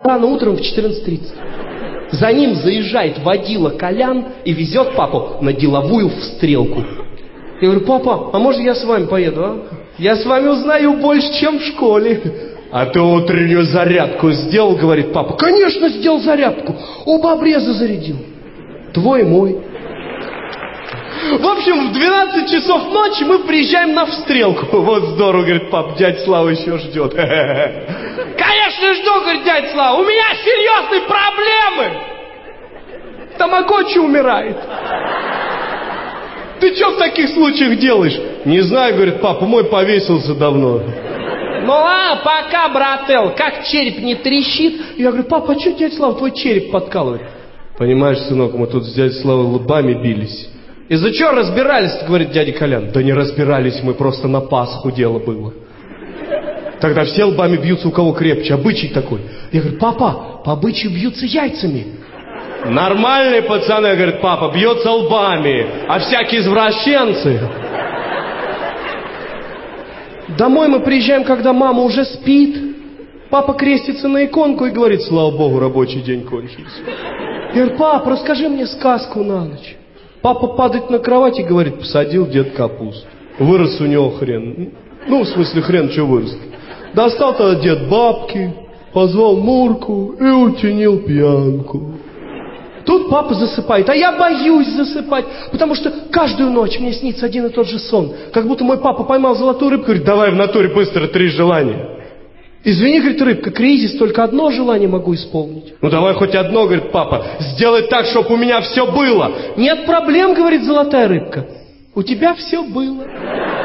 рано утром в 14:30. За ним заезжает водила Колян и везет папу на деловую встрелку. Я говорю: папа, а может я с вами поеду, а? Я с вами узнаю больше, чем в школе. А ты утреннюю зарядку сделал, говорит папа. Конечно, сделал зарядку. Оба обреза зарядил. Твой, мой. В общем, в 12 часов ночи мы приезжаем на встрелку. Вот здорово, говорит папа, дядя Слава еще ждет. Конечно, жду, говорит дядя Слава. У меня серьезные проблемы. Тамагочи умирает. Ты что в таких случаях делаешь? Не знаю, говорит папа, мой повесился давно. Ну ладно, пока, брателл, как череп не трещит. Я говорю: папа, а что дядя Слава твой череп подкалывает? Понимаешь, сынок, мы тут с дядей Славой лбами бились. Из-за чего разбирались, говорит дядя Колян. Да не разбирались мы, просто на Пасху дело было. Тогда все лбами бьются, у кого крепче, обычай такой. Я говорю: папа, по обычаю бьются яйцами. Нормальные пацаны, говорит папа, бьются лбами, а всякие извращенцы. Домой мы приезжаем, когда мама уже спит. Папа крестится на иконку и говорит: слава богу, рабочий день кончился. Я говорю: папа, расскажи мне сказку на ночь. Папа падает на кровать и говорит: посадил дед капусту. Вырос у него хрен. Ну, в смысле, хрен, что вырос? Достал тогда дед бабки, позвал Мурку и утянил пьянку. Тут папа засыпает, а я боюсь засыпать, потому что каждую ночь мне снится один и тот же сон. Как будто мой папа поймал золотую рыбку и говорит: давай в натуре быстро 3 желания. Извини, говорит рыбка, кризис, только одно желание могу исполнить. Ну давай хоть одно, говорит папа, сделай так, чтобы у меня все было. Нет проблем, говорит золотая рыбка, у тебя все было.